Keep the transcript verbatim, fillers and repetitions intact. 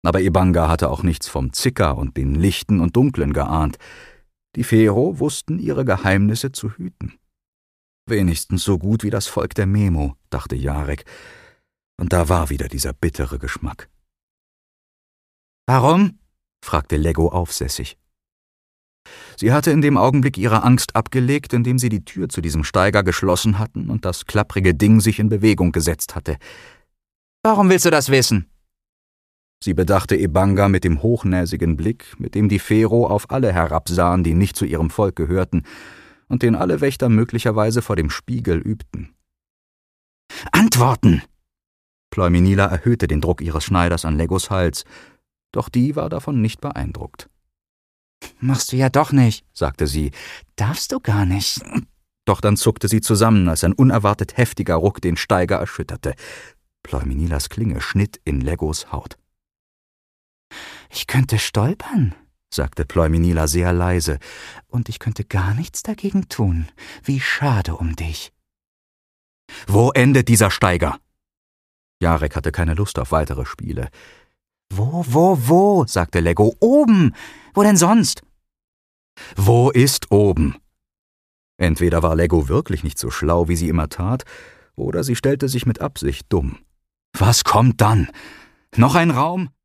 Aber Ebanga hatte auch nichts vom Zicker und den Lichten und Dunklen geahnt. Die Fero wussten ihre Geheimnisse zu hüten. Wenigstens so gut wie das Volk der Memo, dachte Jarek. Und da war wieder dieser bittere Geschmack. »Warum?« fragte Lego aufsässig. Sie hatte in dem Augenblick ihre Angst abgelegt, indem sie die Tür zu diesem Steiger geschlossen hatten und das klapprige Ding sich in Bewegung gesetzt hatte. »Warum willst du das wissen?« Sie bedachte Ebanga mit dem hochnäsigen Blick, mit dem die Fero auf alle herabsahen, die nicht zu ihrem Volk gehörten und den alle Wächter möglicherweise vor dem Spiegel übten. »Antworten!« Ploimenila erhöhte den Druck ihres Schneiders an Legos Hals, doch die war davon nicht beeindruckt. »Machst du ja doch nicht«, sagte sie. »Darfst du gar nicht.« Doch dann zuckte sie zusammen, als ein unerwartet heftiger Ruck den Steiger erschütterte. Ploimenilas Klinge schnitt in Legos Haut. »Ich könnte stolpern«, sagte Ploimenila sehr leise, »und ich könnte gar nichts dagegen tun. Wie schade um dich.« »Wo endet dieser Steiger?« Jarek hatte keine Lust auf weitere Spiele. »Wo, wo, wo?«, sagte Lego. »Oben! Wo denn sonst?« »Wo ist oben?« Entweder war Lego wirklich nicht so schlau, wie sie immer tat, oder sie stellte sich mit Absicht dumm. »Was kommt dann? Noch ein Raum?«